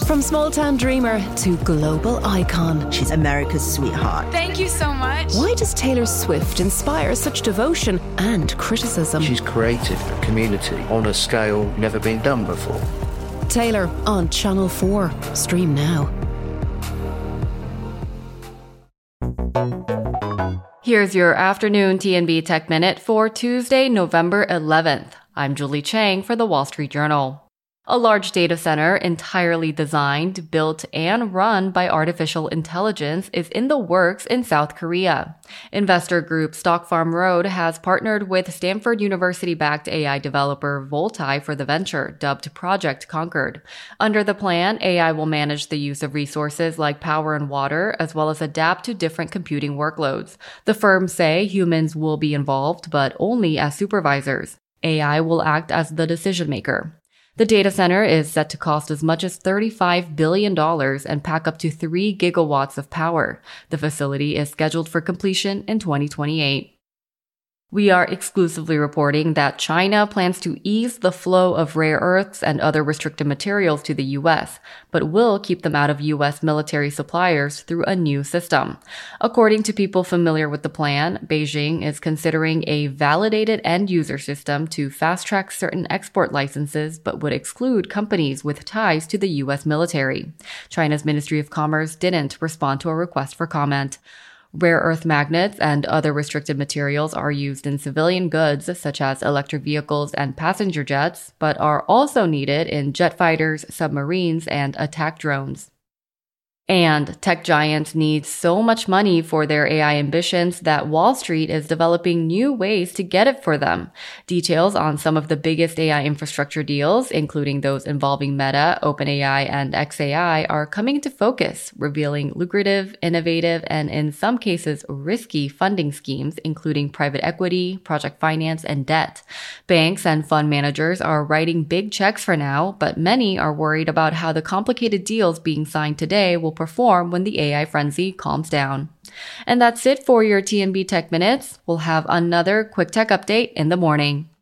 From small-town dreamer to global icon. She's America's sweetheart. Thank you so much. Why does Taylor Swift inspire such devotion and criticism? She's created a community on a scale never been done before. Taylor on Channel 4. Stream now. Here's your afternoon TNB Tech Minute for Tuesday, November 11th. I'm Julie Chang for the Wall Street Journal. A large data center entirely designed, built, and run by artificial intelligence is in the works in South Korea. Investor group Stock Farm Road has partnered with Stanford University-backed AI developer Voltai for the venture, dubbed Project Concord. Under the plan, AI will manage the use of resources like power and water, as well as adapt to different computing workloads. The firms say humans will be involved, but only as supervisors. AI will act as the decision maker. The data center is set to cost as much as $35 billion and pack up to 3 gigawatts of power. The facility is scheduled for completion in 2028. We are exclusively reporting that China plans to ease the flow of rare earths and other restricted materials to the U.S., but will keep them out of U.S. military suppliers through a new system. According to people familiar with the plan, Beijing is considering a validated end-user system to fast-track certain export licenses, but would exclude companies with ties to the U.S. military. China's Ministry of Commerce didn't respond to a request for comment. Rare earth magnets and other restricted materials are used in civilian goods such as electric vehicles and passenger jets, but are also needed in jet fighters, submarines, and attack drones. And tech giants need so much money for their AI ambitions that Wall Street is developing new ways to get it for them. Details on some of the biggest AI infrastructure deals, including those involving Meta, OpenAI, and xAI, are coming into focus, revealing lucrative, innovative, and in some cases risky funding schemes, including private equity, project finance, and debt. Banks and fund managers are writing big checks for now, but many are worried about how the complicated deals being signed today will perform when the AI frenzy calms down. And that's it for your TNB Tech Minutes. We'll have another quick tech update in the morning.